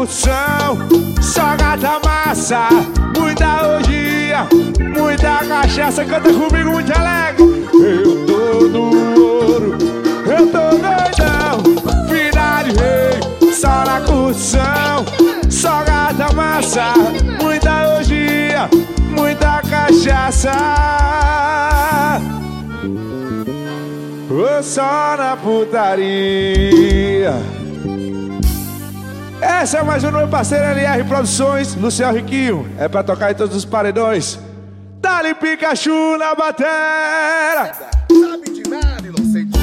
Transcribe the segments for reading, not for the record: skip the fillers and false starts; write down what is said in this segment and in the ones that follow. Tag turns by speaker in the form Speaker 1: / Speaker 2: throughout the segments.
Speaker 1: curtição, só gata massa, muita orgia, muita cachaça. Canta comigo muito alegre. Eu tô no ouro, eu tô doidão, vida de rei, só na curtição, só gata massa, muita orgia, muita cachaça. Ou só na putaria. Essa é mais um meu parceiro LR Produções, Luciano Riquinho. É pra tocar em todos os paredões. Dali Pikachu na batera.
Speaker 2: Sabe de nada, inocente.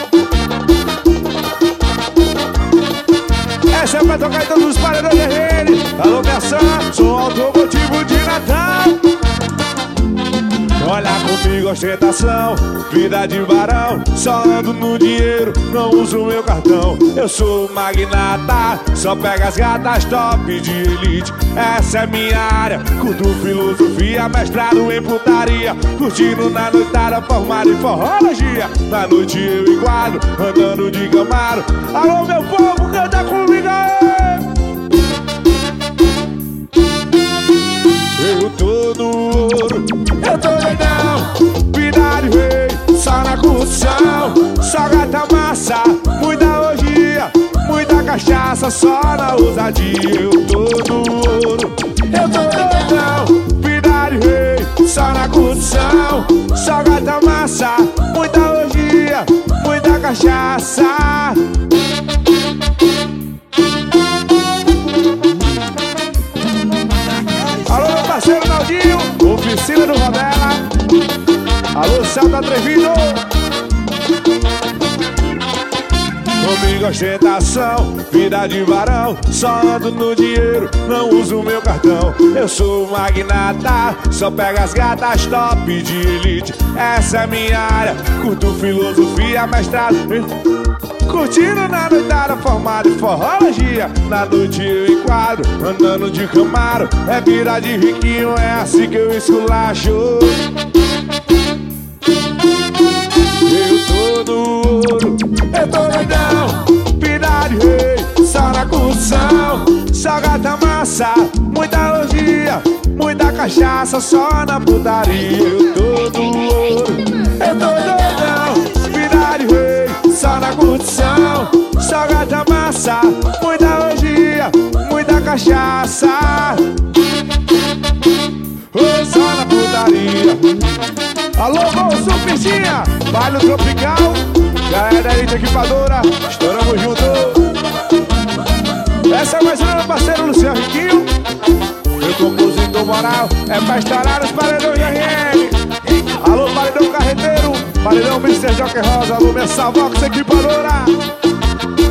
Speaker 1: Essa é pra tocar em todos os paredões RN. Alô, Mersan, sou automotivo de Natal. Olha comigo, ostentação, vida de varão, só ando no dinheiro, não uso meu cartão. Eu sou magnata, só pego as gatas top de elite. Essa é minha área, curto filosofia, mestrado em putaria, curtindo na noitada, formado em forrologia. Na noite eu enquadro, andando de Camaro. Alô meu povo, canta comigo aí. Eu tô no ouro, eu tô doidão, vida de rei, só na curtição, só gata massa, muita orgia, muita cachaça, só na ousadia. Eu tô no ouro, eu tô doidão, vida de rei, só na curtição, só gata massa, muita orgia, muita cachaça. Alô, meu parceiro Naldinho, oficina do Rodela. Alô, Celta Atrevido. Comigo ostentação, vida de varão, só ando no dinheiro, não uso meu cartão. Eu sou magnata, só pego as gatas top de elite. Essa é minha área, curto filosofia, mestrado, curtindo na noitada, formado em forrologia. Na noite eu enquadro, andando de Camaro. É vida de riquinho, é assim que eu esculacho. Eu tô no ouro, eu tô doidão, vida de rei, só na curtição, só gata massa, muita orgia, muita cachaça, só na putaria. Eu tô no ouro, eu tô doidão, vida de rei, só na curtição, só gata massa, muita orgia, muita cachaça. Oh, só na putaria. Alô, Bolso Piscinha, Baile Tropical, galera da Elite Equipadora, estouramos junto. Essa é mais uma, meu parceiro Luciano Riquinho. Meu compositor moral é pra estourar os paredões RN. Alô, paredão carreteiro, paredão Mr. Joker Rosa, alô, minha Salvox Equipadora.